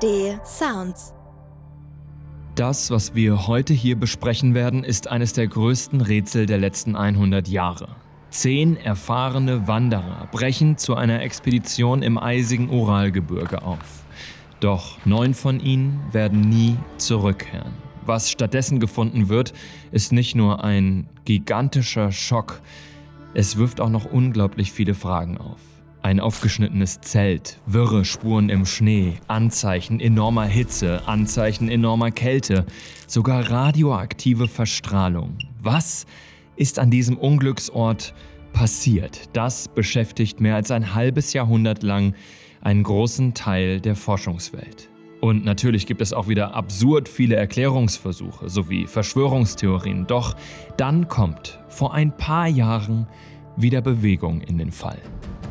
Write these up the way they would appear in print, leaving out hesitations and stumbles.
ARD Sounds. Das, was wir heute hier besprechen werden, ist eines der größten Rätsel der letzten 100 Jahre. 10 erfahrene Wanderer brechen zu einer Expedition im eisigen Uralgebirge auf. Doch 9 von ihnen werden nie zurückkehren. Was stattdessen gefunden wird, ist nicht nur ein gigantischer Schock, es wirft auch noch unglaublich viele Fragen auf. Ein aufgeschnittenes Zelt, wirre Spuren im Schnee, Anzeichen enormer Hitze, Anzeichen enormer Kälte, sogar radioaktive Verstrahlung. Was ist an diesem Unglücksort passiert? Das beschäftigt mehr als ein halbes Jahrhundert lang einen großen Teil der Forschungswelt. Und natürlich gibt es auch wieder absurd viele Erklärungsversuche sowie Verschwörungstheorien. Doch dann kommt vor ein paar Jahren wieder Bewegung in den Fall.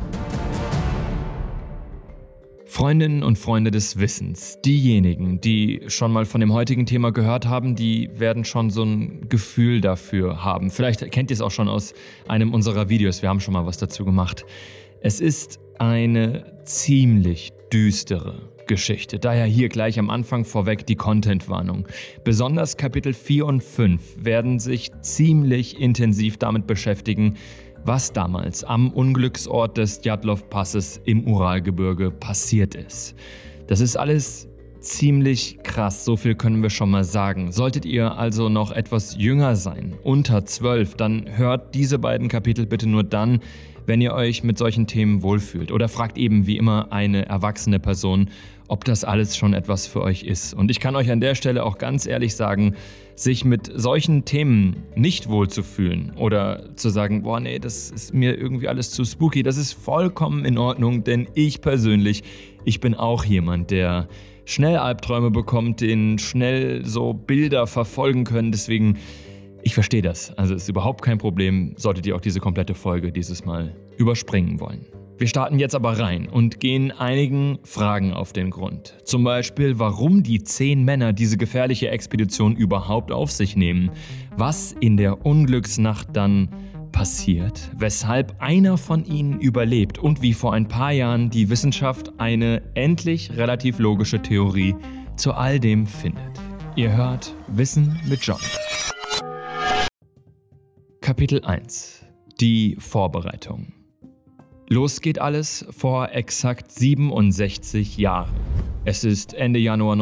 Freundinnen und Freunde des Wissens, diejenigen, die schon mal von dem heutigen Thema gehört haben, die werden schon so ein Gefühl dafür haben. Vielleicht kennt ihr es auch schon aus einem unserer Videos, wir haben schon mal was dazu gemacht. Es ist eine ziemlich düstere Geschichte, daher hier gleich am Anfang vorweg die Content-Warnung. Besonders Kapitel 4 und 5 werden sich ziemlich intensiv damit beschäftigen, was damals am Unglücksort des Djatlov-Passes im Uralgebirge passiert ist. Das ist alles ziemlich krass, so viel können wir schon mal sagen. Solltet ihr also noch etwas jünger sein, unter 12, dann hört diese beiden Kapitel bitte nur dann, wenn ihr euch mit solchen Themen wohlfühlt. Oder fragt eben wie immer eine erwachsene Person, ob das alles schon etwas für euch ist. Und ich kann euch an der Stelle auch ganz ehrlich sagen, sich mit solchen Themen nicht wohlzufühlen oder zu sagen, boah nee, das ist mir irgendwie alles zu spooky, das ist vollkommen in Ordnung, denn ich persönlich, ich bin auch jemand, der schnell Albträume bekommt, denen schnell so Bilder verfolgen können, deswegen ich verstehe das, also ist überhaupt kein Problem, solltet ihr auch diese komplette Folge dieses Mal überspringen wollen. Wir starten jetzt aber rein und gehen einigen Fragen auf den Grund. Zum Beispiel, warum die 10 Männer diese gefährliche Expedition überhaupt auf sich nehmen, was in der Unglücksnacht dann passiert, weshalb einer von ihnen überlebt und wie vor ein paar Jahren die Wissenschaft eine endlich relativ logische Theorie zu all dem findet. Ihr hört Wissen mit John. Kapitel 1 – Die Vorbereitung. Los geht alles vor exakt 67 Jahren. Es ist Ende Januar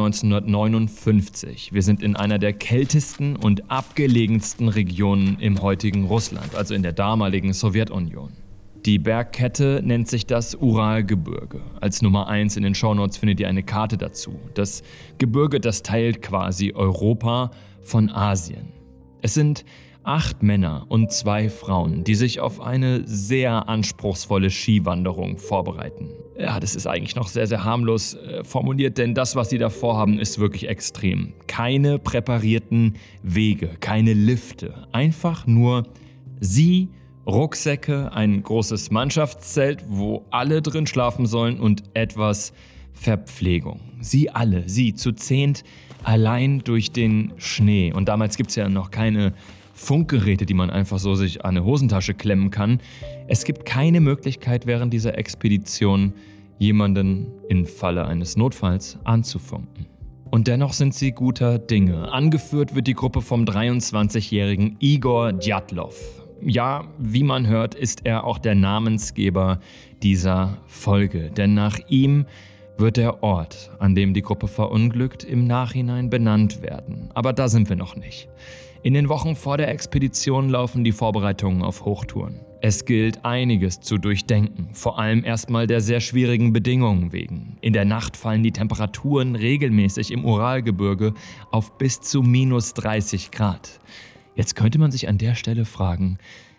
1959. Wir sind in einer der kältesten und abgelegensten Regionen im heutigen Russland, also in der damaligen Sowjetunion. Die Bergkette nennt sich das Uralgebirge. Als Nummer 1 in den Shownotes findet ihr eine Karte dazu. Das Gebirge, das teilt quasi Europa von Asien. Es sind 8 Männer und 2 Frauen, die sich auf eine sehr anspruchsvolle Skiwanderung vorbereiten. Ja, das ist eigentlich noch sehr, sehr harmlos formuliert, denn das, was sie da vorhaben, ist wirklich extrem. Keine präparierten Wege, keine Lifte, einfach nur sie, Rucksäcke, ein großes Mannschaftszelt, wo alle drin schlafen sollen und etwas Verpflegung. Sie zu 10 allein durch den Schnee. Und damals gibt es ja noch keine Funkgeräte, die man einfach so sich an eine Hosentasche klemmen kann. Es gibt keine Möglichkeit, während dieser Expedition jemanden im Falle eines Notfalls anzufunken. Und dennoch sind sie guter Dinge. Angeführt wird die Gruppe vom 23-jährigen Igor Djatlov. Ja, wie man hört, ist er auch der Namensgeber dieser Folge, denn nach ihm wird der Ort, an dem die Gruppe verunglückt, im Nachhinein benannt werden. Aber da sind wir noch nicht. In den Wochen vor der Expedition laufen die Vorbereitungen auf Hochtouren. Es gilt einiges zu durchdenken, vor allem erstmal der sehr schwierigen Bedingungen wegen. In der Nacht fallen die Temperaturen regelmäßig im Uralgebirge auf bis zu minus 30 Grad. Jetzt könnte man sich an der Stelle fragen,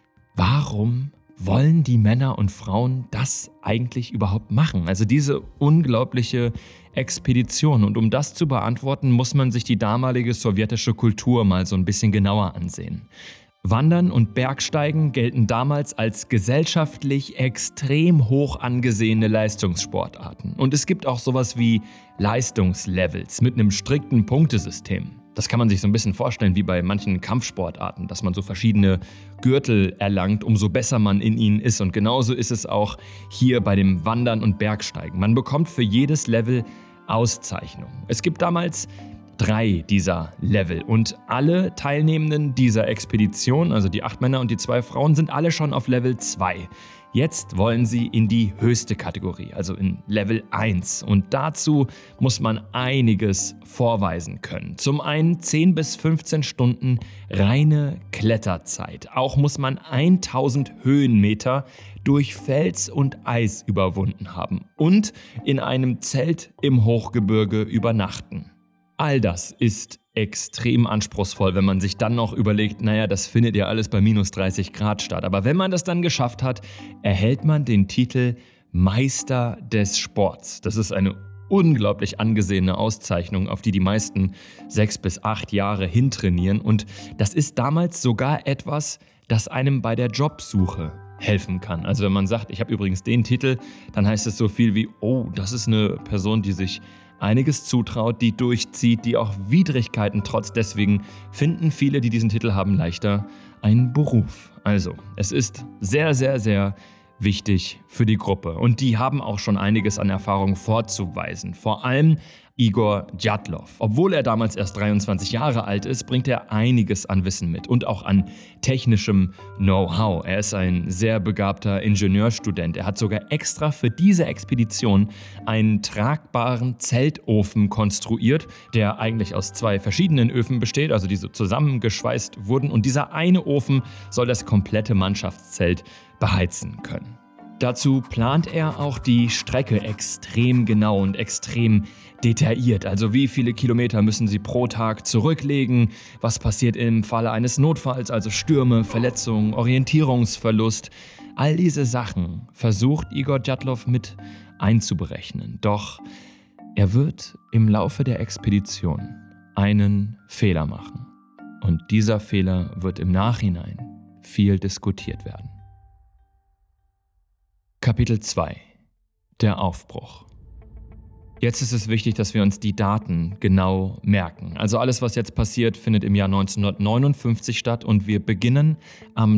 warum wollen die Männer und Frauen das eigentlich überhaupt machen? Also diese unglaubliche Expedition. Und um das zu beantworten, muss man sich die damalige sowjetische Kultur mal so ein bisschen genauer ansehen. Wandern und Bergsteigen gelten damals als gesellschaftlich extrem hoch angesehene Leistungssportarten. Und es gibt auch sowas wie Leistungslevels mit einem strikten Punktesystem. Das kann man sich so ein bisschen vorstellen wie bei manchen Kampfsportarten, dass man so verschiedene Gürtel erlangt, umso besser man in ihnen ist. Und genauso ist es auch hier bei dem Wandern und Bergsteigen. Man bekommt für jedes Level Auszeichnungen. Es gibt damals 3 dieser Level und alle Teilnehmenden dieser Expedition, also die 8 Männer und die 2 Frauen, sind alle schon auf Level 2. Jetzt wollen sie in die höchste Kategorie, also in Level 1. Und dazu muss man einiges vorweisen können. Zum einen 10 bis 15 Stunden reine Kletterzeit. Auch muss man 1000 Höhenmeter durch Fels und Eis überwunden haben und in einem Zelt im Hochgebirge übernachten. All das ist extrem anspruchsvoll, wenn man sich dann noch überlegt, naja, das findet ja alles bei minus 30 Grad statt. Aber wenn man das dann geschafft hat, erhält man den Titel Meister des Sports. Das ist eine unglaublich angesehene Auszeichnung, auf die die meisten 6 bis 8 Jahre hintrainieren. Und das ist damals sogar etwas, das einem bei der Jobsuche helfen kann. Also wenn man sagt, ich habe übrigens den Titel, dann heißt es so viel wie, oh, das ist eine Person, die sich einiges zutraut, die durchzieht, die auch Widrigkeiten trotz. Deswegen finden viele, die diesen Titel haben, leichter einen Beruf. Also, es ist sehr, sehr, sehr wichtig für die Gruppe. Und die haben auch schon einiges an Erfahrung vorzuweisen. Vor allem Igor Djatlov. Obwohl er damals erst 23 Jahre alt ist, bringt er einiges an Wissen mit und auch an technischem Know-how. Er ist ein sehr begabter Ingenieurstudent. Er hat sogar extra für diese Expedition einen tragbaren Zeltofen konstruiert, der eigentlich aus 2 verschiedenen Öfen besteht, also die so zusammengeschweißt wurden. Und dieser eine Ofen soll das komplette Mannschaftszelt beheizen können. Dazu plant er auch die Strecke extrem genau und extrem detailliert. Also wie viele Kilometer müssen sie pro Tag zurücklegen, was passiert im Falle eines Notfalls, also Stürme, Verletzungen, Orientierungsverlust. All diese Sachen versucht Igor Djatlov mit einzuberechnen. Doch er wird im Laufe der Expedition einen Fehler machen. Und dieser Fehler wird im Nachhinein viel diskutiert werden. Kapitel 2 – Der Aufbruch. Jetzt ist es wichtig, dass wir uns die Daten genau merken. Also alles, was jetzt passiert, findet im Jahr 1959 statt und wir beginnen am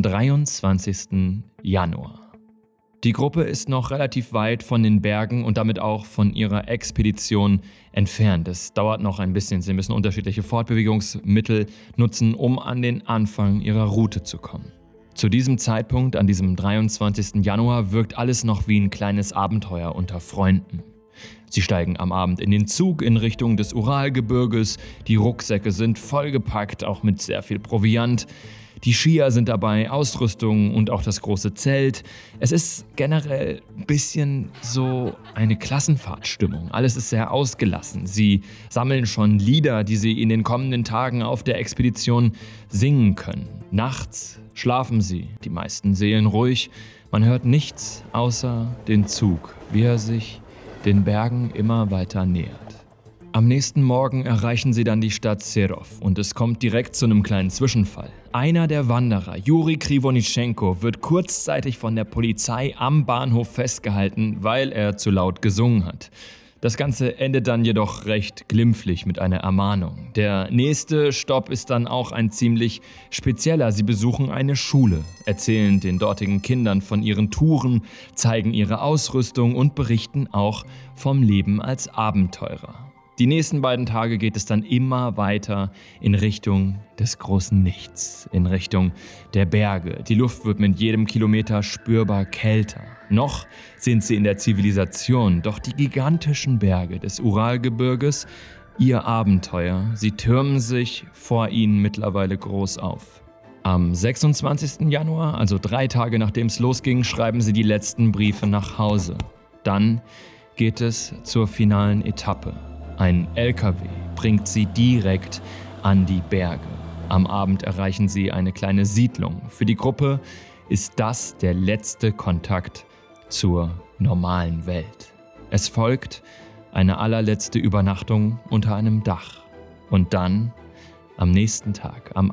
23. Januar. Die Gruppe ist noch relativ weit von den Bergen und damit auch von ihrer Expedition entfernt. Es dauert noch ein bisschen. Sie müssen unterschiedliche Fortbewegungsmittel nutzen, um an den Anfang ihrer Route zu kommen. Zu diesem Zeitpunkt, an diesem 23. Januar, wirkt alles noch wie ein kleines Abenteuer unter Freunden. Sie steigen am Abend in den Zug in Richtung des Uralgebirges, die Rucksäcke sind vollgepackt, auch mit sehr viel Proviant. Die Skier sind dabei, Ausrüstung und auch das große Zelt. Es ist generell ein bisschen so eine Klassenfahrtstimmung. Alles ist sehr ausgelassen. Sie sammeln schon Lieder, die sie in den kommenden Tagen auf der Expedition singen können. Nachts schlafen sie, die meisten seelenruhig. Man hört nichts außer den Zug, wie er sich den Bergen immer weiter nähert. Am nächsten Morgen erreichen sie dann die Stadt Serov und es kommt direkt zu einem kleinen Zwischenfall. Einer der Wanderer, Juri Krivonischenko, wird kurzzeitig von der Polizei am Bahnhof festgehalten, weil er zu laut gesungen hat. Das Ganze endet dann jedoch recht glimpflich mit einer Ermahnung. Der nächste Stopp ist dann auch ein ziemlich spezieller. Sie besuchen eine Schule, erzählen den dortigen Kindern von ihren Touren, zeigen ihre Ausrüstung und berichten auch vom Leben als Abenteurer. Die nächsten beiden Tage geht es dann immer weiter in Richtung des großen Nichts, in Richtung der Berge. Die Luft wird mit jedem Kilometer spürbar kälter. Noch sind sie in der Zivilisation, doch die gigantischen Berge des Uralgebirges, ihr Abenteuer, sie türmen sich vor ihnen mittlerweile groß auf. Am 26. Januar, also 3 Tage nachdem es losging, schreiben sie die letzten Briefe nach Hause. Dann geht es zur finalen Etappe. Ein LKW bringt sie direkt an die Berge. Am Abend erreichen sie eine kleine Siedlung. Für die Gruppe ist das der letzte Kontakt zur normalen Welt. Es folgt eine allerletzte Übernachtung unter einem Dach. Und dann, am nächsten Tag, am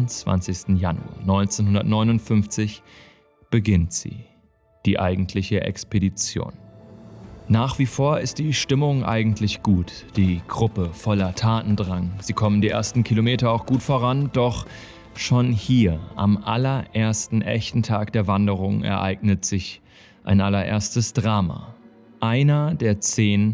28. Januar 1959, beginnt sie, die eigentliche Expedition. Nach wie vor ist die Stimmung eigentlich gut, die Gruppe voller Tatendrang. Sie kommen die ersten Kilometer auch gut voran, doch schon hier, am allerersten echten Tag der Wanderung, ereignet sich ein allererstes Drama. Einer der 10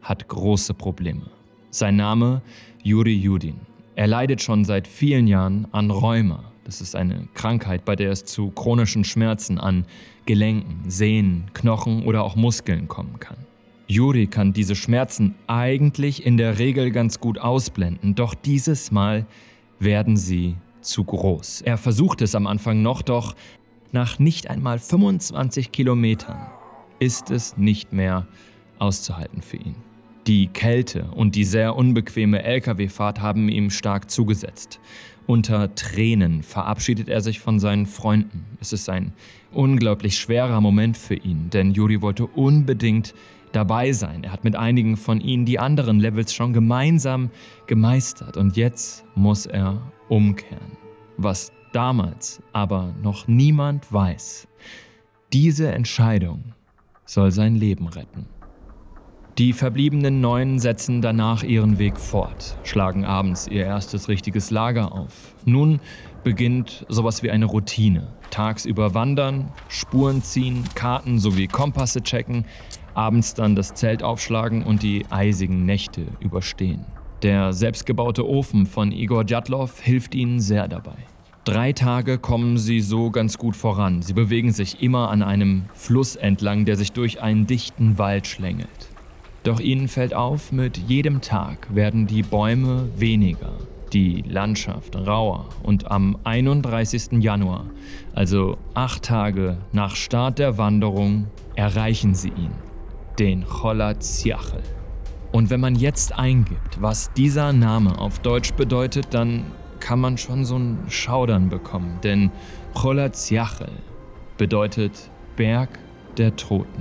hat große Probleme. Sein Name Yuri Yudin. Er leidet schon seit vielen Jahren an Rheuma. Das ist eine Krankheit, bei der es zu chronischen Schmerzen an Gelenken, Sehnen, Knochen oder auch Muskeln kommen kann. Yuri kann diese Schmerzen eigentlich in der Regel ganz gut ausblenden, doch dieses Mal werden sie zu groß. Er versucht es am Anfang noch, doch nach nicht einmal 25 Kilometern ist es nicht mehr auszuhalten für ihn. Die Kälte und die sehr unbequeme Lkw-Fahrt haben ihm stark zugesetzt. Unter Tränen verabschiedet er sich von seinen Freunden. Es ist ein unglaublich schwerer Moment für ihn, denn Yuri wollte unbedingt dabei sein. Er hat mit einigen von ihnen die anderen Levels schon gemeinsam gemeistert und jetzt muss er umkehren. Was damals aber noch niemand weiß, diese Entscheidung soll sein Leben retten. Die verbliebenen 9 setzen danach ihren Weg fort, schlagen abends ihr erstes richtiges Lager auf. Nun beginnt sowas wie eine Routine. Tagsüber wandern, Spuren ziehen, Karten sowie Kompasse checken, abends dann das Zelt aufschlagen und die eisigen Nächte überstehen. Der selbstgebaute Ofen von Igor Djatlov hilft ihnen sehr dabei. 3 Tage kommen sie so ganz gut voran. Sie bewegen sich immer an einem Fluss entlang, der sich durch einen dichten Wald schlängelt. Doch ihnen fällt auf, mit jedem Tag werden die Bäume weniger, die Landschaft rauer und am 31. Januar, also 8 Tage nach Start der Wanderung, erreichen sie ihn, den Cholatsiachel. Und wenn man jetzt eingibt, was dieser Name auf Deutsch bedeutet, dann kann man schon so ein Schaudern bekommen, denn Cholatsiachel bedeutet Berg der Toten,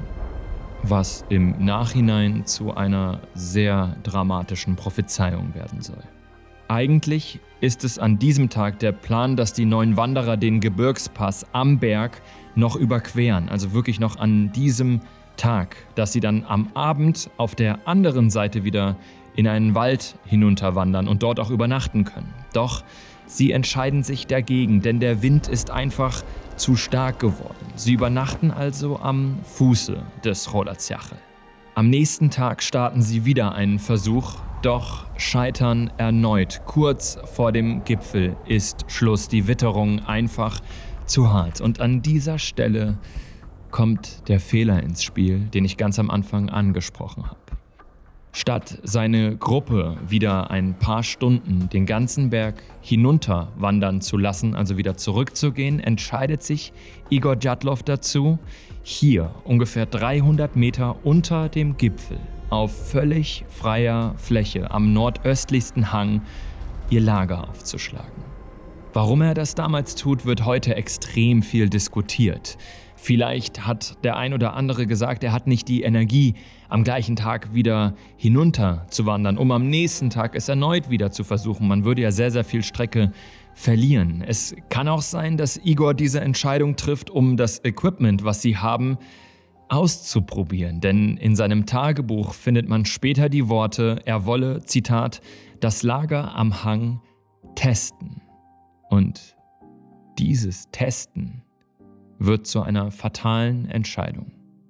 was im Nachhinein zu einer sehr dramatischen Prophezeiung werden soll. Eigentlich ist es an diesem Tag der Plan, dass die 9 Wanderer den Gebirgspass am Berg noch überqueren, also wirklich noch an diesem Tag, dass sie dann am Abend auf der anderen Seite wieder in einen Wald hinunterwandern und dort auch übernachten können. Doch sie entscheiden sich dagegen, denn der Wind ist einfach zu stark geworden. Sie übernachten also am Fuße des Cholatsiachel. Am nächsten Tag starten sie wieder einen Versuch, doch scheitern erneut. Kurz vor dem Gipfel ist Schluss. Die Witterung einfach zu hart. Und an dieser Stelle kommt der Fehler ins Spiel, den ich ganz am Anfang angesprochen habe. Statt seine Gruppe wieder ein paar Stunden den ganzen Berg hinunter wandern zu lassen, also wieder zurückzugehen, entscheidet sich Igor Djatlov dazu, hier ungefähr 300 Meter unter dem Gipfel auf völlig freier Fläche am nordöstlichsten Hang ihr Lager aufzuschlagen. Warum er das damals tut, wird heute extrem viel diskutiert. Vielleicht hat der ein oder andere gesagt, er hat nicht die Energie, am gleichen Tag wieder hinunter zu wandern, um am nächsten Tag es erneut wieder zu versuchen. Man würde ja sehr, sehr viel Strecke verlieren. Es kann auch sein, dass Igor diese Entscheidung trifft, um das Equipment, was sie haben, auszuprobieren. Denn in seinem Tagebuch findet man später die Worte, er wolle, Zitat, das Lager am Hang testen. Und dieses Testen wird zu einer fatalen Entscheidung.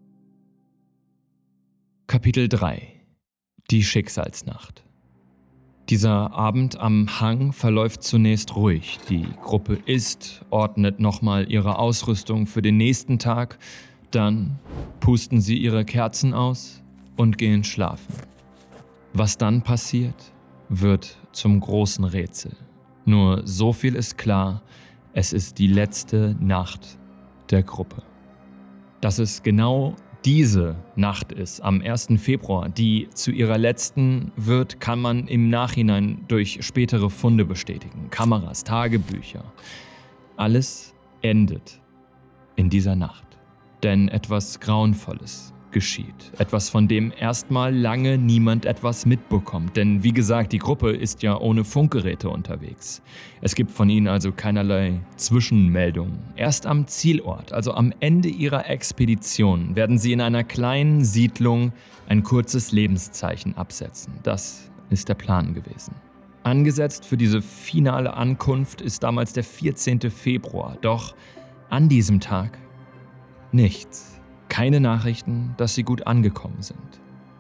Kapitel 3 – Die Schicksalsnacht. Dieser Abend am Hang verläuft zunächst ruhig. Die Gruppe isst, ordnet nochmal ihre Ausrüstung für den nächsten Tag, dann pusten sie ihre Kerzen aus und gehen schlafen. Was dann passiert, wird zum großen Rätsel. Nur so viel ist klar, es ist die letzte Nacht der Gruppe. Dass es genau diese Nacht ist, am 1. Februar, die zu ihrer letzten wird, kann man im Nachhinein durch spätere Funde bestätigen. Kameras, Tagebücher. Alles endet in dieser Nacht. Denn etwas Grauenvolles geschieht. Etwas, von dem erstmal lange niemand etwas mitbekommt. Denn wie gesagt, die Gruppe ist ja ohne Funkgeräte unterwegs. Es gibt von ihnen also keinerlei Zwischenmeldungen. Erst am Zielort, also am Ende ihrer Expedition, werden sie in einer kleinen Siedlung ein kurzes Lebenszeichen absetzen. Das ist der Plan gewesen. Angesetzt für diese finale Ankunft ist damals der 14. Februar. Doch an diesem Tag nichts. Keine Nachrichten, dass sie gut angekommen sind.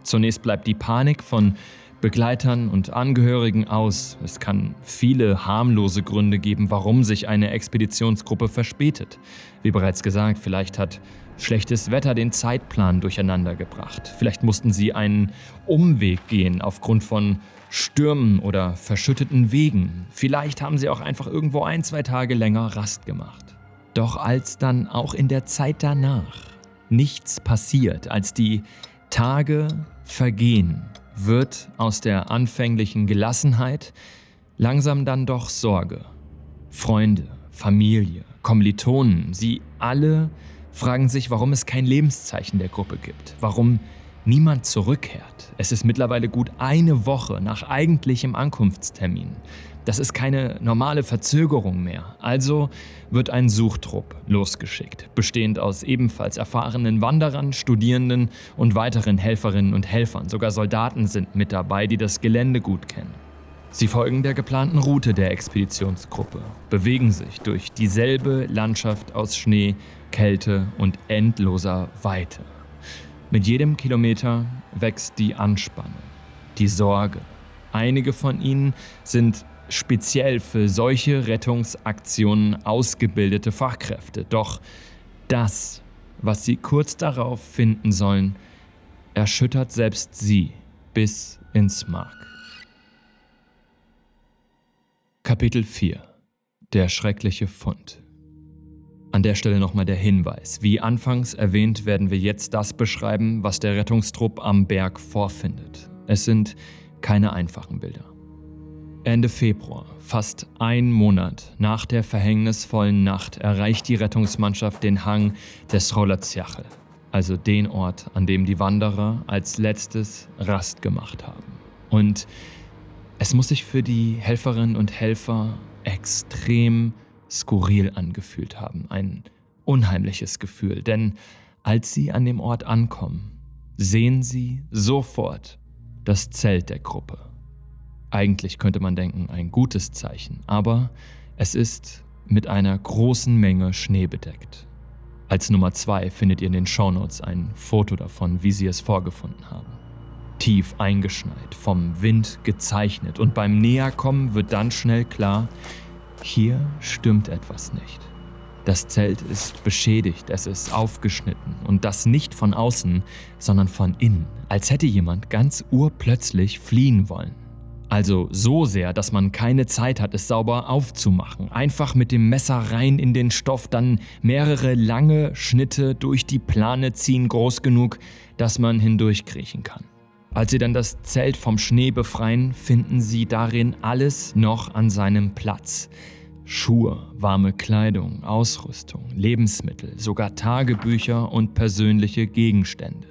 Zunächst bleibt die Panik von Begleitern und Angehörigen aus. Es kann viele harmlose Gründe geben, warum sich eine Expeditionsgruppe verspätet. Wie bereits gesagt, vielleicht hat schlechtes Wetter den Zeitplan durcheinandergebracht. Vielleicht mussten sie einen Umweg gehen aufgrund von Stürmen oder verschütteten Wegen. Vielleicht haben sie auch einfach irgendwo 1-2 Tage länger Rast gemacht. Doch als dann auch in der Zeit danach nichts passiert, als die Tage vergehen, wird aus der anfänglichen Gelassenheit langsam dann doch Sorge. Freunde, Familie, Kommilitonen, sie alle fragen sich, warum es kein Lebenszeichen der Gruppe gibt, warum niemand zurückkehrt. Es ist mittlerweile gut eine Woche nach eigentlichem Ankunftstermin. Das ist keine normale Verzögerung mehr. Also wird ein Suchtrupp losgeschickt, bestehend aus ebenfalls erfahrenen Wanderern, Studierenden und weiteren Helferinnen und Helfern. Sogar Soldaten sind mit dabei, die das Gelände gut kennen. Sie folgen der geplanten Route der Expeditionsgruppe, bewegen sich durch dieselbe Landschaft aus Schnee, Kälte und endloser Weite. Mit jedem Kilometer wächst die Anspannung, die Sorge. Einige von ihnen sind speziell für solche Rettungsaktionen ausgebildete Fachkräfte. Doch das, was sie kurz darauf finden sollen, erschüttert selbst sie bis ins Mark. Kapitel 4 – Der schreckliche Fund. An der Stelle nochmal der Hinweis. Wie anfangs erwähnt, werden wir jetzt das beschreiben, was der Rettungstrupp am Berg vorfindet. Es sind keine einfachen Bilder. Ende Februar, fast 1 Monat nach der verhängnisvollen Nacht, erreicht die Rettungsmannschaft den Hang des Rolaciache, also den Ort, an dem die Wanderer als letztes Rast gemacht haben. Und es muss sich für die Helferinnen und Helfer extrem skurril angefühlt haben. Ein unheimliches Gefühl, denn als sie an dem Ort ankommen, sehen sie sofort das Zelt der Gruppe. Eigentlich könnte man denken, ein gutes Zeichen, aber es ist mit einer großen Menge Schnee bedeckt. Als Nummer 2 findet ihr in den Shownotes ein Foto davon, wie sie es vorgefunden haben. Tief eingeschneit, vom Wind gezeichnet und beim Näherkommen wird dann schnell klar, hier stimmt etwas nicht. Das Zelt ist beschädigt, es ist aufgeschnitten und das nicht von außen, sondern von innen, als hätte jemand ganz urplötzlich fliehen wollen. Also so sehr, dass man keine Zeit hat, es sauber aufzumachen. Einfach mit dem Messer rein in den Stoff, dann mehrere lange Schnitte durch die Plane ziehen, groß genug, dass man hindurchkriechen kann. Als sie dann das Zelt vom Schnee befreien, finden sie darin alles noch an seinem Platz. Schuhe, warme Kleidung, Ausrüstung, Lebensmittel, sogar Tagebücher und persönliche Gegenstände.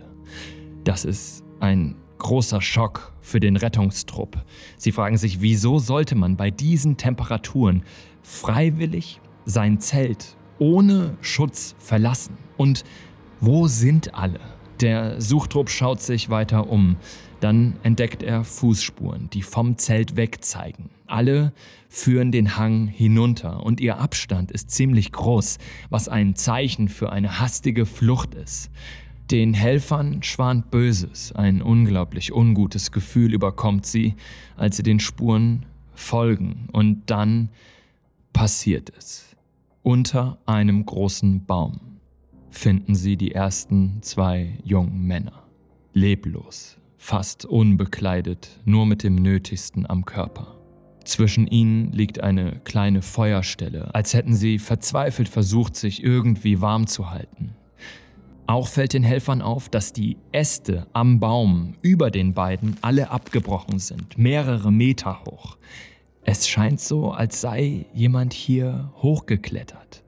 Das ist ein großer Schock für den Rettungstrupp. Sie fragen sich, wieso sollte man bei diesen Temperaturen freiwillig sein Zelt ohne Schutz verlassen? Und wo sind alle? Der Suchtrupp schaut sich weiter um. Dann entdeckt er Fußspuren, die vom Zelt weg zeigen. Alle führen den Hang hinunter und ihr Abstand ist ziemlich groß, was ein Zeichen für eine hastige Flucht ist. Den Helfern schwant Böses, ein unglaublich ungutes Gefühl überkommt sie, als sie den Spuren folgen. Und dann passiert es. Unter einem großen Baum finden sie die ersten 2 jungen Männer. Leblos, fast unbekleidet, nur mit dem Nötigsten am Körper. Zwischen ihnen liegt eine kleine Feuerstelle, als hätten sie verzweifelt versucht, sich irgendwie warm zu halten. Auch fällt den Helfern auf, dass die Äste am Baum über den beiden alle abgebrochen sind, mehrere Meter hoch. Es scheint so, als sei jemand hier hochgeklettert.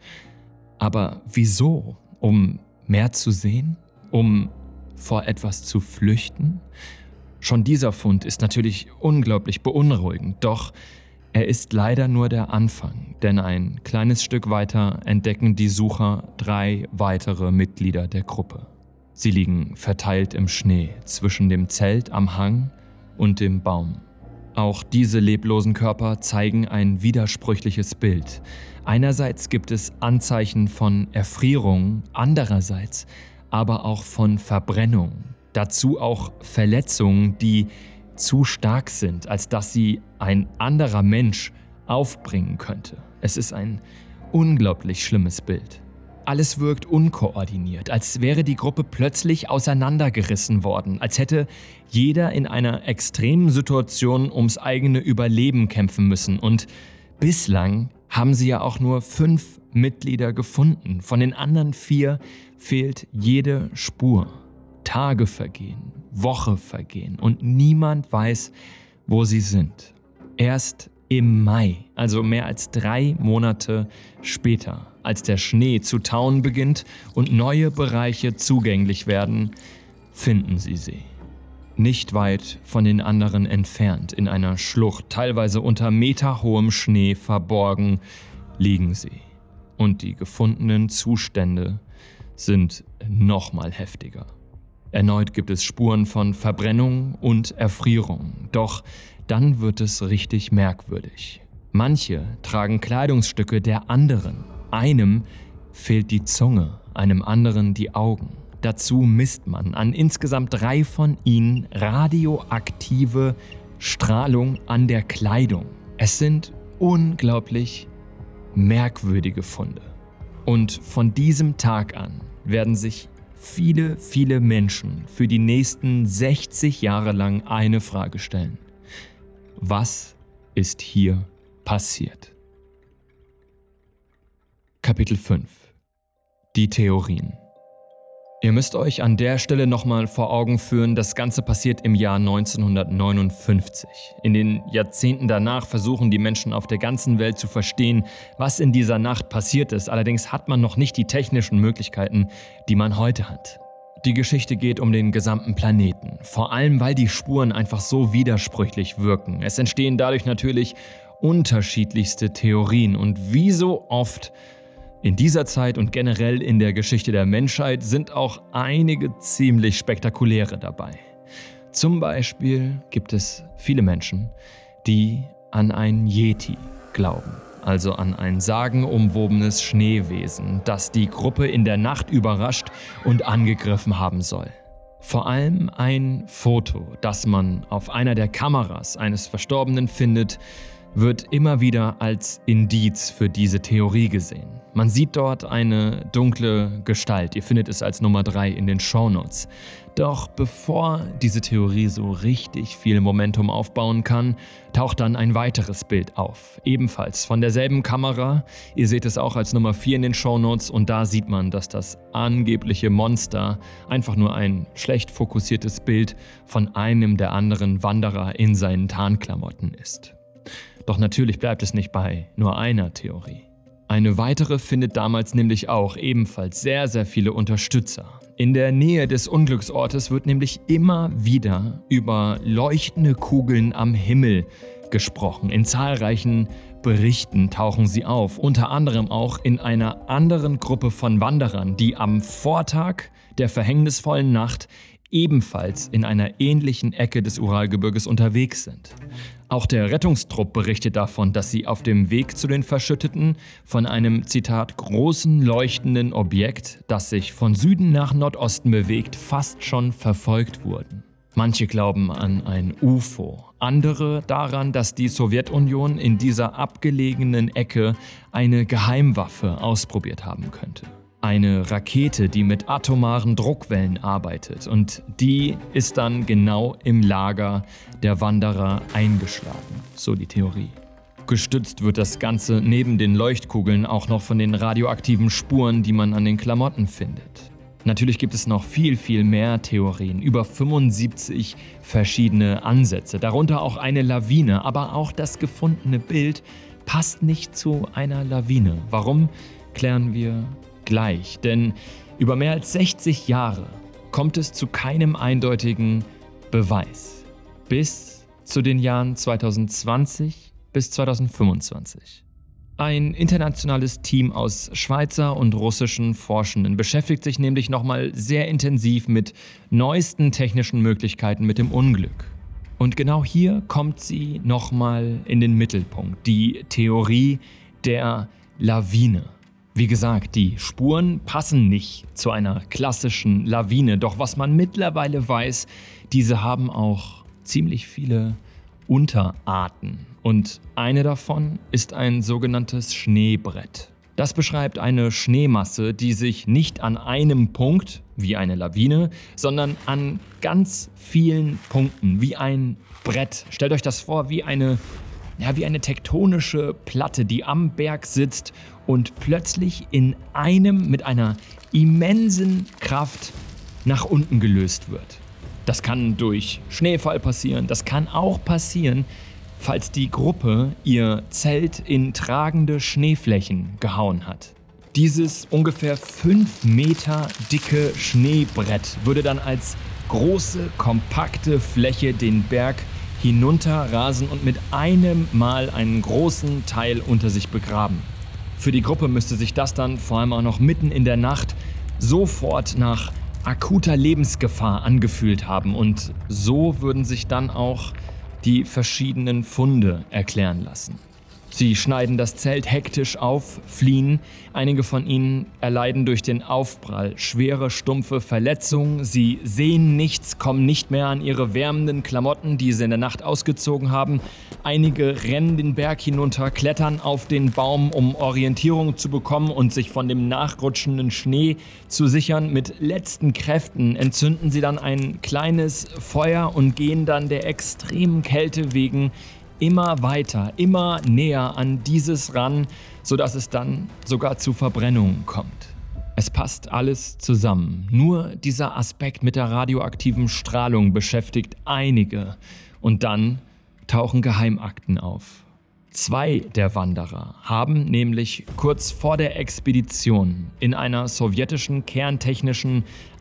Aber wieso? Um mehr zu sehen? Um vor etwas zu flüchten? Schon dieser Fund ist natürlich unglaublich beunruhigend, doch er ist leider nur der Anfang, denn ein kleines Stück weiter entdecken die Sucher 3 weitere Mitglieder der Gruppe. Sie liegen verteilt im Schnee zwischen dem Zelt am Hang und dem Baum. Auch diese leblosen Körper zeigen ein widersprüchliches Bild. Einerseits gibt es Anzeichen von Erfrierung, andererseits aber auch von Verbrennung. Dazu auch Verletzungen, die zu stark sind, als dass sie ein anderer Mensch aufbringen könnte. Es ist ein unglaublich schlimmes Bild. Alles wirkt unkoordiniert, als wäre die Gruppe plötzlich auseinandergerissen worden, als hätte jeder in einer extremen Situation ums eigene Überleben kämpfen müssen. Und bislang haben sie ja auch nur 5 Mitglieder gefunden. Von den anderen 4 fehlt jede Spur. Tage vergehen, Woche vergehen und niemand weiß, wo sie sind. Erst im Mai, also mehr als 3 Monate später, als der Schnee zu tauen beginnt und neue Bereiche zugänglich werden, finden sie. Nicht weit von den anderen entfernt, in einer Schlucht, teilweise unter meterhohem Schnee verborgen, liegen sie. Und die gefundenen Zustände sind nochmal heftiger. Erneut gibt es Spuren von Verbrennung und Erfrierung. Doch dann wird es richtig merkwürdig. Manche tragen Kleidungsstücke der anderen. Einem fehlt die Zunge, einem anderen die Augen. Dazu misst man an insgesamt 3 von ihnen radioaktive Strahlung an der Kleidung. Es sind unglaublich merkwürdige Funde. Und von diesem Tag an werden sich viele Menschen für die nächsten 60 Jahre lang eine Frage stellen. Was ist hier passiert? Kapitel 5 – Die Theorien. Ihr müsst euch an der Stelle nochmal vor Augen führen, das Ganze passiert im Jahr 1959. In den Jahrzehnten danach versuchen die Menschen auf der ganzen Welt zu verstehen, was in dieser Nacht passiert ist. Allerdings hat man noch nicht die technischen Möglichkeiten, die man heute hat. Die Geschichte geht um den gesamten Planeten, vor allem weil die Spuren einfach so widersprüchlich wirken. Es entstehen dadurch natürlich unterschiedlichste Theorien und wie so oft in dieser Zeit und generell in der Geschichte der Menschheit sind auch einige ziemlich spektakuläre dabei. Zum Beispiel gibt es viele Menschen, die an einen Yeti glauben, also an ein sagenumwobenes Schneewesen, das die Gruppe in der Nacht überrascht und angegriffen haben soll. Vor allem ein Foto, das man auf einer der Kameras eines Verstorbenen findet, wird immer wieder als Indiz für diese Theorie gesehen. Man sieht dort eine dunkle Gestalt, ihr findet es als Nummer 3 in den Shownotes. Doch bevor diese Theorie so richtig viel Momentum aufbauen kann, taucht dann ein weiteres Bild auf. Ebenfalls von derselben Kamera, ihr seht es auch als Nummer 4 in den Shownotes und da sieht man, dass das angebliche Monster einfach nur ein schlecht fokussiertes Bild von einem der anderen Wanderer in seinen Tarnklamotten ist. Doch natürlich bleibt es nicht bei nur einer Theorie. Eine weitere findet damals nämlich auch ebenfalls sehr viele Unterstützer. In der Nähe des Unglücksortes wird nämlich immer wieder über leuchtende Kugeln am Himmel gesprochen. In zahlreichen Berichten tauchen sie auf, unter anderem auch in einer anderen Gruppe von Wanderern, die am Vortag der verhängnisvollen Nacht ebenfalls in einer ähnlichen Ecke des Uralgebirges unterwegs sind. Auch der Rettungstrupp berichtet davon, dass sie auf dem Weg zu den Verschütteten von einem, Zitat, großen leuchtenden Objekt, das sich von Süden nach Nordosten bewegt, fast schon verfolgt wurden. Manche glauben an ein UFO, andere daran, dass die Sowjetunion in dieser abgelegenen Ecke eine Geheimwaffe ausprobiert haben könnte. Eine Rakete, die mit atomaren Druckwellen arbeitet und die ist dann genau im Lager der Wanderer eingeschlagen, so die Theorie. Gestützt wird das Ganze neben den Leuchtkugeln auch noch von den radioaktiven Spuren, die man an den Klamotten findet. Natürlich gibt es noch viel mehr Theorien, über 75 verschiedene Ansätze, darunter auch eine Lawine, aber auch das gefundene Bild passt nicht zu einer Lawine. Warum, klären wir gleich, denn über mehr als 60 Jahre kommt es zu keinem eindeutigen Beweis. Bis zu den Jahren 2020 bis 2025. Ein internationales Team aus Schweizer und russischen Forschenden beschäftigt sich nämlich nochmal sehr intensiv mit neuesten technischen Möglichkeiten mit dem Unglück. Und genau hier kommt sie nochmal in den Mittelpunkt, die Theorie der Lawine. Wie gesagt, die Spuren passen nicht zu einer klassischen Lawine, doch was man mittlerweile weiß, diese haben auch ziemlich viele Unterarten und eine davon ist ein sogenanntes Schneebrett. Das beschreibt eine Schneemasse, die sich nicht an einem Punkt, wie eine Lawine, sondern an ganz vielen Punkten, wie ein Brett. Stellt euch das vor, wie eine tektonische Platte, die am Berg sitzt und plötzlich in einem mit einer immensen Kraft nach unten gelöst wird. Das kann durch Schneefall passieren, das kann auch passieren, falls die Gruppe ihr Zelt in tragende Schneeflächen gehauen hat. Dieses ungefähr 5 Meter dicke Schneebrett würde dann als große, kompakte Fläche den Berg hinunterrasen und mit einem Mal einen großen Teil unter sich begraben. Für die Gruppe müsste sich das dann vor allem auch noch mitten in der Nacht sofort nach akuter Lebensgefahr angefühlt haben und so würden sich dann auch die verschiedenen Funde erklären lassen. Sie schneiden das Zelt hektisch auf, fliehen. Einige von ihnen erleiden durch den Aufprall schwere, stumpfe Verletzungen. Sie sehen nichts, kommen nicht mehr an ihre wärmenden Klamotten, die sie in der Nacht ausgezogen haben. Einige rennen den Berg hinunter, klettern auf den Baum, um Orientierung zu bekommen und sich von dem nachrutschenden Schnee zu sichern. Mit letzten Kräften entzünden sie dann ein kleines Feuer und gehen dann der extremen Kälte wegen immer weiter, immer näher an dieses ran, sodass es dann sogar zu Verbrennungen kommt. Es passt alles zusammen. Nur dieser Aspekt mit der radioaktiven Strahlung beschäftigt einige. Und dann tauchen Geheimakten auf. 2 der Wanderer haben nämlich kurz vor der Expedition in einer sowjetischen kerntechnischen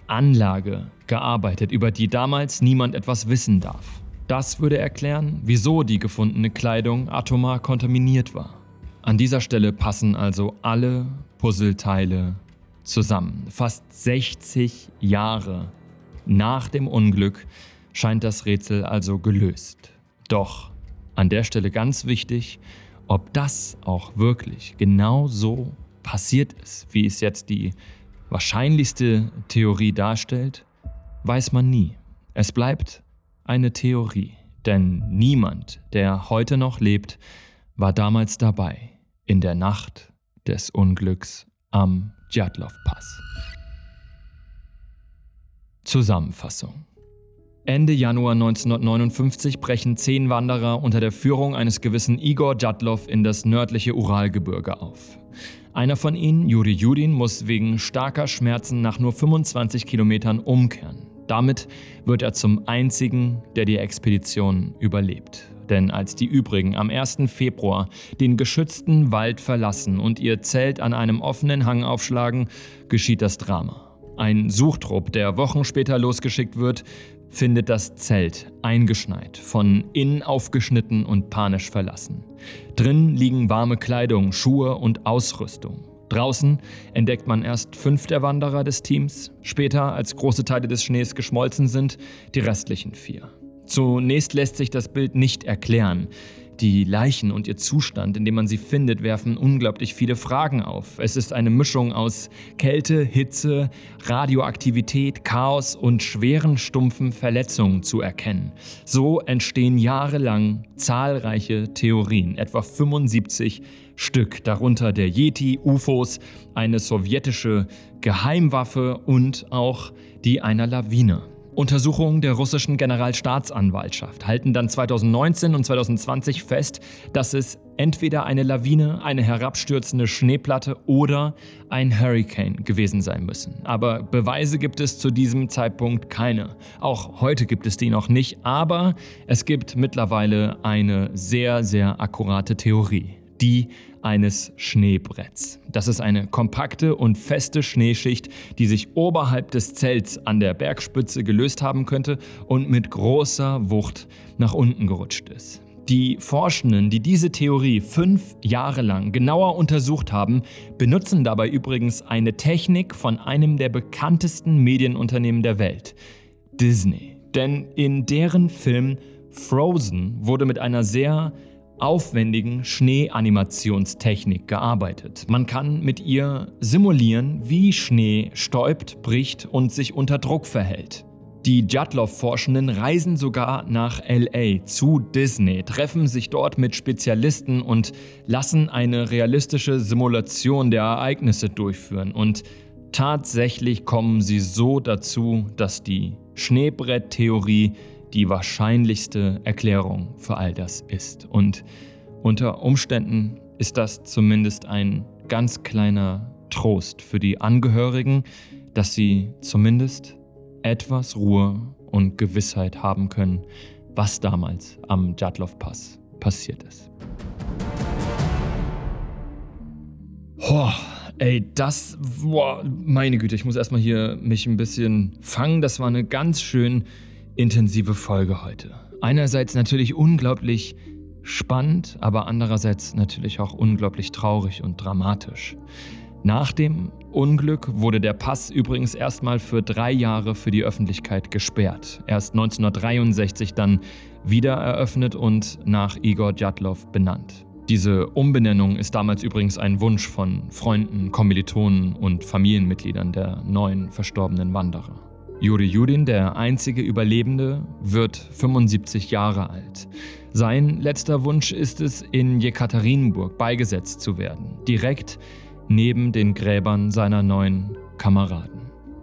Anlage gearbeitet, über die damals niemand etwas wissen darf. Das würde erklären, wieso die gefundene Kleidung atomar kontaminiert war. An dieser Stelle passen also alle Puzzleteile zusammen. Fast 60 Jahre nach dem Unglück scheint das Rätsel also gelöst. Doch an der Stelle ganz wichtig, ob das auch wirklich genau so passiert ist, wie es jetzt die wahrscheinlichste Theorie darstellt, weiß man nie. Es bleibt eine Theorie, denn niemand, der heute noch lebt, war damals dabei in der Nacht des Unglücks am Djatlov-Pass. Zusammenfassung: Ende Januar 1959 brechen 10 Wanderer unter der Führung eines gewissen Igor Djatlov in das nördliche Uralgebirge auf. Einer von ihnen, Juri Judin, muss wegen starker Schmerzen nach nur 25 Kilometern umkehren. Damit wird er zum einzigen, der die Expedition überlebt. Denn als die übrigen am 1. Februar den geschützten Wald verlassen und ihr Zelt an einem offenen Hang aufschlagen, geschieht das Drama. Ein Suchtrupp, der Wochen später losgeschickt wird, findet das Zelt eingeschneit, von innen aufgeschnitten und panisch verlassen. Drin liegen warme Kleidung, Schuhe und Ausrüstung. Draußen entdeckt man erst 5 der Wanderer des Teams, später, als große Teile des Schnees geschmolzen sind, die restlichen 4. Zunächst lässt sich das Bild nicht erklären. Die Leichen und ihr Zustand, in dem man sie findet, werfen unglaublich viele Fragen auf. Es ist eine Mischung aus Kälte, Hitze, Radioaktivität, Chaos und schweren, stumpfen Verletzungen zu erkennen. So entstehen jahrelang zahlreiche Theorien, etwa 75 Stück, darunter der Yeti, UFOs, eine sowjetische Geheimwaffe und auch die einer Lawine. Untersuchungen der russischen Generalstaatsanwaltschaft halten dann 2019 und 2020 fest, dass es entweder eine Lawine, eine herabstürzende Schneeplatte oder ein Hurricane gewesen sein müssen. Aber Beweise gibt es zu diesem Zeitpunkt keine. Auch heute gibt es die noch nicht, aber es gibt mittlerweile eine sehr, sehr akkurate Theorie. Die eines Schneebretts. Das ist eine kompakte und feste Schneeschicht, die sich oberhalb des Zelts an der Bergspitze gelöst haben könnte und mit großer Wucht nach unten gerutscht ist. Die Forschenden, die diese Theorie 5 Jahre lang genauer untersucht haben, benutzen dabei übrigens eine Technik von einem der bekanntesten Medienunternehmen der Welt, Disney. Denn in deren Film Frozen wurde mit einer sehr aufwendigen Schneeanimationstechnik gearbeitet. Man kann mit ihr simulieren, wie Schnee stäubt, bricht und sich unter Druck verhält. Die Djatlov-Forschenden reisen sogar nach LA zu Disney, treffen sich dort mit Spezialisten und lassen eine realistische Simulation der Ereignisse durchführen. Und tatsächlich kommen sie so dazu, dass die Schneebrett-Theorie die wahrscheinlichste Erklärung für all das ist. Und unter Umständen ist das zumindest ein ganz kleiner Trost für die Angehörigen, dass sie zumindest etwas Ruhe und Gewissheit haben können, was damals am Djatlov-Pass passiert ist. Meine Güte, ich muss erstmal hier mich ein bisschen fangen. Das war eine ganz schön intensive Folge heute. Einerseits natürlich unglaublich spannend, aber andererseits natürlich auch unglaublich traurig und dramatisch. Nach dem Unglück wurde der Pass übrigens erstmal für 3 Jahre für die Öffentlichkeit gesperrt. Erst 1963 dann wieder eröffnet und nach Igor Djatlov benannt. Diese Umbenennung ist damals übrigens ein Wunsch von Freunden, Kommilitonen und Familienmitgliedern der 9 verstorbenen Wanderer. Juri Judin, der einzige Überlebende, wird 75 Jahre alt. Sein letzter Wunsch ist es, in Jekaterinburg beigesetzt zu werden, direkt neben den Gräbern seiner 9 Kameraden.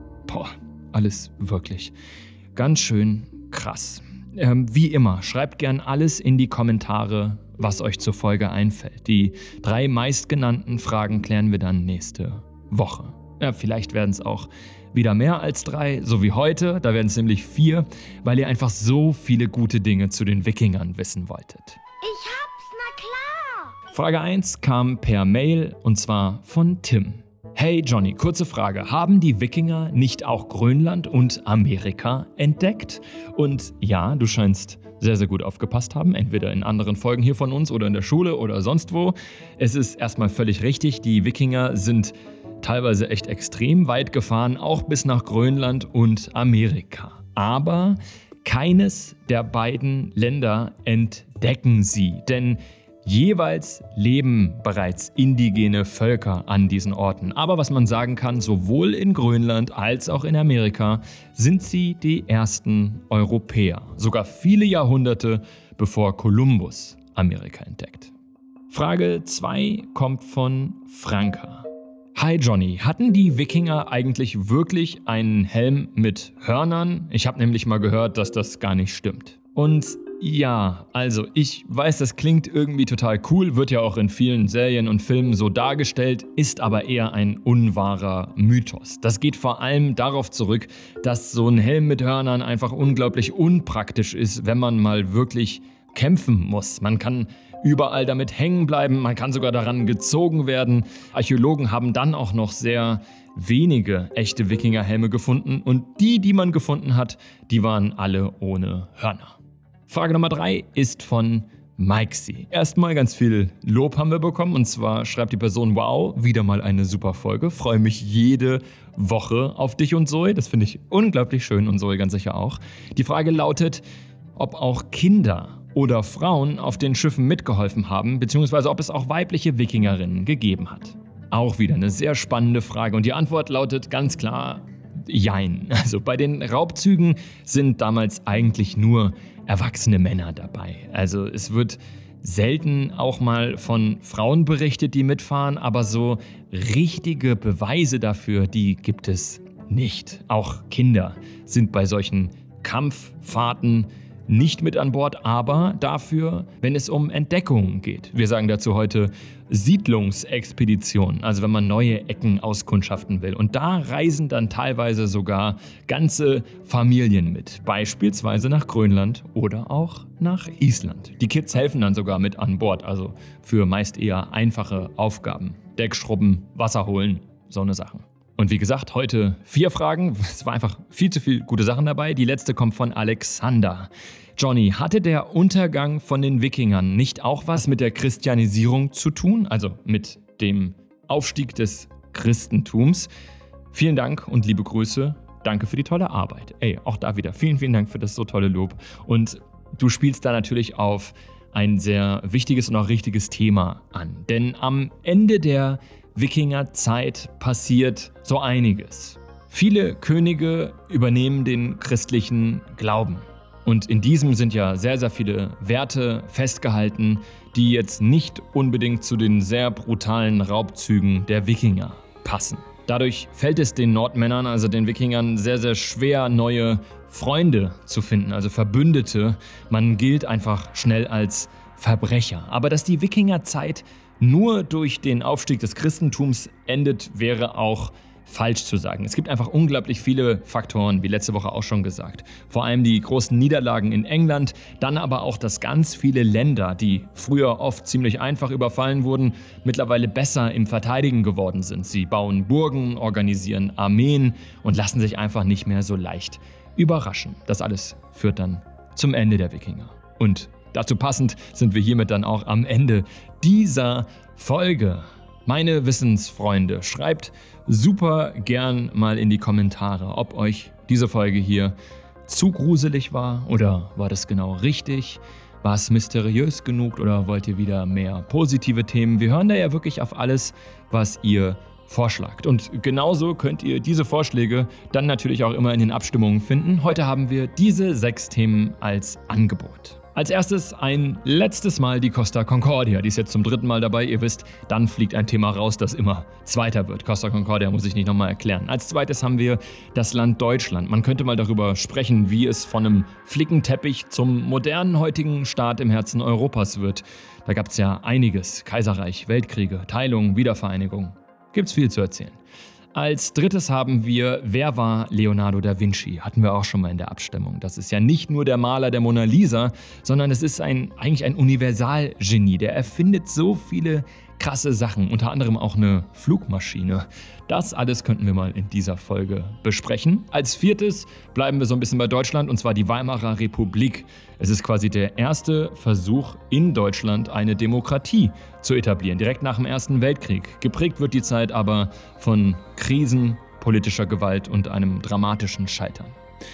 Alles wirklich ganz schön krass. Wie immer, schreibt gern alles in die Kommentare, was euch zur Folge einfällt. Die 3 meistgenannten Fragen klären wir dann nächste Woche. Ja, vielleicht werden es auch wieder mehr als 3, so wie heute. Da werden es nämlich 4, weil ihr einfach so viele gute Dinge zu den Wikingern wissen wolltet. Ich hab's, na klar! Frage 1 kam per Mail und zwar von Tim. Hey Johnny, kurze Frage. Haben die Wikinger nicht auch Grönland und Amerika entdeckt? Und ja, du scheinst sehr, sehr gut aufgepasst haben, entweder in anderen Folgen hier von uns oder in der Schule oder sonst wo. Es ist erstmal völlig richtig, die Wikinger sind teilweise echt extrem weit gefahren, auch bis nach Grönland und Amerika. Aber keines der beiden Länder entdecken sie, denn jeweils leben bereits indigene Völker an diesen Orten. Aber was man sagen kann, sowohl in Grönland als auch in Amerika sind sie die ersten Europäer. Sogar viele Jahrhunderte bevor Kolumbus Amerika entdeckt. Frage 2 kommt von Franka. Hi Johnny, hatten die Wikinger eigentlich wirklich einen Helm mit Hörnern? Ich habe nämlich mal gehört, dass das gar nicht stimmt. Und ja, also ich weiß, das klingt irgendwie total cool, wird ja auch in vielen Serien und Filmen so dargestellt, ist aber eher ein unwahrer Mythos. Das geht vor allem darauf zurück, dass so ein Helm mit Hörnern einfach unglaublich unpraktisch ist, wenn man mal wirklich kämpfen muss. Man kann überall damit hängen bleiben, man kann sogar daran gezogen werden. Archäologen haben dann auch noch sehr wenige echte Wikingerhelme gefunden und die man gefunden hat, die waren alle ohne Hörner. Frage Nummer 3 ist von Mikesy. Erstmal ganz viel Lob haben wir bekommen und zwar schreibt die Person: Wow, wieder mal eine super Folge. Freue mich jede Woche auf dich und Zoe. Das finde ich unglaublich schön und Zoe ganz sicher auch. Die Frage lautet, ob auch Kinder oder Frauen auf den Schiffen mitgeholfen haben, beziehungsweise ob es auch weibliche Wikingerinnen gegeben hat. Auch wieder eine sehr spannende Frage und die Antwort lautet ganz klar: Jein. Also bei den Raubzügen sind damals eigentlich nur erwachsene Männer dabei. Also es wird selten auch mal von Frauen berichtet, die mitfahren, aber so richtige Beweise dafür, die gibt es nicht. Auch Kinder sind bei solchen Kampffahrten nicht mit an Bord, aber dafür, wenn es um Entdeckungen geht. Wir sagen dazu heute Siedlungsexpedition, also wenn man neue Ecken auskundschaften will. Und da reisen dann teilweise sogar ganze Familien mit, beispielsweise nach Grönland oder auch nach Island. Die Kids helfen dann sogar mit an Bord, also für meist eher einfache Aufgaben. Deck schrubben, Wasser holen, so eine Sachen. Und wie gesagt, heute 4 Fragen. Es war einfach viel zu viel gute Sachen dabei. Die letzte kommt von Alexander. Johnny, hatte der Untergang von den Wikingern nicht auch was mit der Christianisierung zu tun? Also mit dem Aufstieg des Christentums? Vielen Dank und liebe Grüße. Danke für die tolle Arbeit. Auch da wieder vielen, vielen Dank für das so tolle Lob. Und du spielst da natürlich auf ein sehr wichtiges und auch richtiges Thema an. Denn am Ende der Wikingerzeit passiert so einiges. Viele Könige übernehmen den christlichen Glauben. Und in diesem sind ja sehr, sehr viele Werte festgehalten, die jetzt nicht unbedingt zu den sehr brutalen Raubzügen der Wikinger passen. Dadurch fällt es den Nordmännern, also den Wikingern, sehr, sehr schwer, neue Freunde zu finden, also Verbündete. Man gilt einfach schnell als Verbrecher. Aber dass die Wikingerzeit nur durch den Aufstieg des Christentums endet, wäre auch falsch zu sagen. Es gibt einfach unglaublich viele Faktoren, wie letzte Woche auch schon gesagt. Vor allem die großen Niederlagen in England, dann aber auch, dass ganz viele Länder, die früher oft ziemlich einfach überfallen wurden, mittlerweile besser im Verteidigen geworden sind. Sie bauen Burgen, organisieren Armeen und lassen sich einfach nicht mehr so leicht überraschen. Das alles führt dann zum Ende der Wikinger. Und dazu passend sind wir hiermit dann auch am Ende dieser Folge. Meine Wissensfreunde, schreibt super gern mal in die Kommentare, ob euch diese Folge hier zu gruselig war oder war das genau richtig? War es mysteriös genug oder wollt ihr wieder mehr positive Themen? Wir hören da ja wirklich auf alles, was ihr vorschlagt. Und genauso könnt ihr diese Vorschläge dann natürlich auch immer in den Abstimmungen finden. Heute haben wir diese 6 Themen als Angebot. Als erstes ein letztes Mal die Costa Concordia. Die ist jetzt zum 3. Mal dabei. Ihr wisst, dann fliegt ein Thema raus, das immer zweiter wird. Costa Concordia muss ich nicht nochmal erklären. Als zweites haben wir das Land Deutschland. Man könnte mal darüber sprechen, wie es von einem Flickenteppich zum modernen heutigen Staat im Herzen Europas wird. Da gab es ja einiges. Kaiserreich, Weltkriege, Teilung, Wiedervereinigung. Gibt's viel zu erzählen. Als drittes haben wir, wer war Leonardo da Vinci? Hatten wir auch schon mal in der Abstimmung. Das ist ja nicht nur der Maler der Mona Lisa, sondern es ist eigentlich ein Universalgenie. Der erfindet so viele krasse Sachen, unter anderem auch eine Flugmaschine. Das alles könnten wir mal in dieser Folge besprechen. Als viertes bleiben wir so ein bisschen bei Deutschland, und zwar die Weimarer Republik. Es ist quasi der erste Versuch in Deutschland, eine Demokratie zu etablieren, direkt nach dem Ersten Weltkrieg. Geprägt wird die Zeit aber von Krisen, politischer Gewalt und einem dramatischen Scheitern.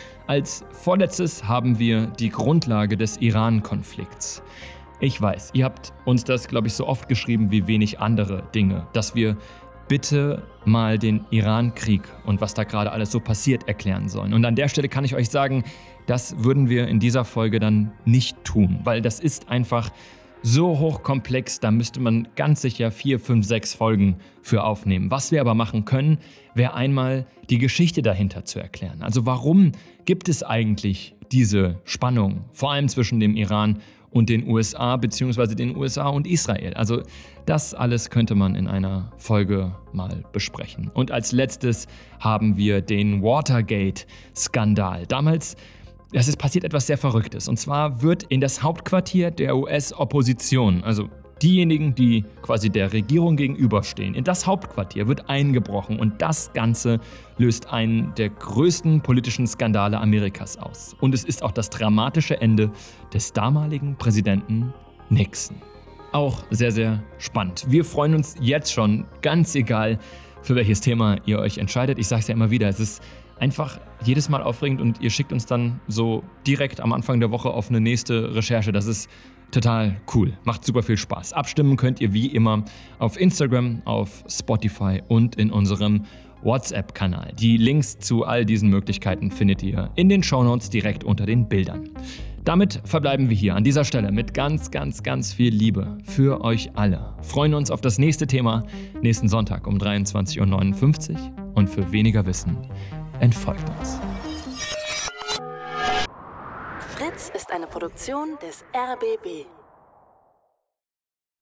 Als vorletztes haben wir die Grundlage des Iran-Konflikts. Ich weiß, ihr habt uns das, glaube ich, so oft geschrieben wie wenig andere Dinge, dass wir bitte mal den Iran-Krieg und was da gerade alles so passiert erklären sollen. Und an der Stelle kann ich euch sagen, das würden wir in dieser Folge dann nicht tun, weil das ist einfach so hochkomplex, da müsste man ganz sicher 4, 5, 6 Folgen für aufnehmen. Was wir aber machen können, wäre einmal die Geschichte dahinter zu erklären. Also warum gibt es eigentlich diese Spannung, vor allem zwischen dem Iran und den USA, beziehungsweise den USA und Israel. Also das alles könnte man in einer Folge mal besprechen. Und als letztes haben wir den Watergate-Skandal. Damals, es ist passiert etwas sehr Verrücktes. Und zwar wird in das Hauptquartier der US-Opposition, also diejenigen, die quasi der Regierung gegenüberstehen, in das Hauptquartier wird eingebrochen. Und das Ganze löst einen der größten politischen Skandale Amerikas aus. Und es ist auch das dramatische Ende des damaligen Präsidenten Nixon. Auch sehr, sehr spannend. Wir freuen uns jetzt schon, ganz egal, für welches Thema ihr euch entscheidet. Ich sage es ja immer wieder, es ist einfach jedes Mal aufregend und ihr schickt uns dann so direkt am Anfang der Woche auf eine nächste Recherche. Das ist total cool, macht super viel Spaß. Abstimmen könnt ihr wie immer auf Instagram, auf Spotify und in unserem WhatsApp-Kanal. Die Links zu all diesen Möglichkeiten findet ihr in den Shownotes direkt unter den Bildern. Damit verbleiben wir hier an dieser Stelle mit ganz, ganz, ganz viel Liebe für euch alle. Freuen uns auf das nächste Thema nächsten Sonntag um 23:59 Uhr und für weniger Wissen entfolgt uns. Fritz ist eine Produktion des RBB.